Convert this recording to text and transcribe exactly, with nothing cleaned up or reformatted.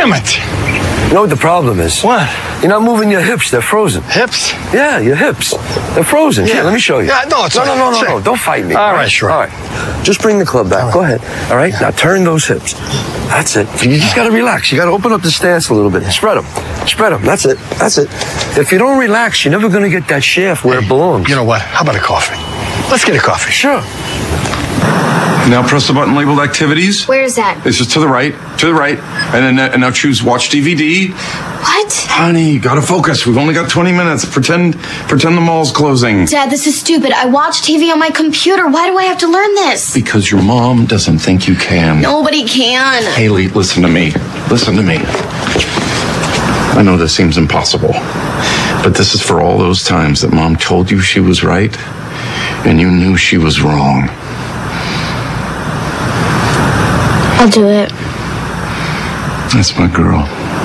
Damn it. You know what the problem is? What? You're not moving your hips. They're frozen. Hips? Yeah, your hips. They're frozen. Yeah. Here, let me show you. Yeah, no, it's no, all no, no, right. no, Sure. no. Don't fight me. All right, sure. All right. Just bring the club back. All right. Go ahead. All right. Now turn those hips. That's it. You just got to relax. You got to open up the stance a little bit. Spread them. Spread them. That's it. That's it. If you don't relax, you're never going to get that shaft where it belongs. You know what? How about a coffee? Let's get a coffee. Sure. Now press the button labeled activities. Where's that? It's just to the right, to the right. And then and now choose watch D V D. What? Honey, you gotta focus. We've only got twenty minutes. Pretend pretend the mall's closing. Dad, this is stupid. I watch T V on my computer. Why do I have to learn this? Because your mom doesn't think you can. Nobody can. Haley, listen to me. Listen to me. I know this seems impossible, but this is for all those times that mom told you she was right and you knew she was wrong. I'll do it. That's my girl.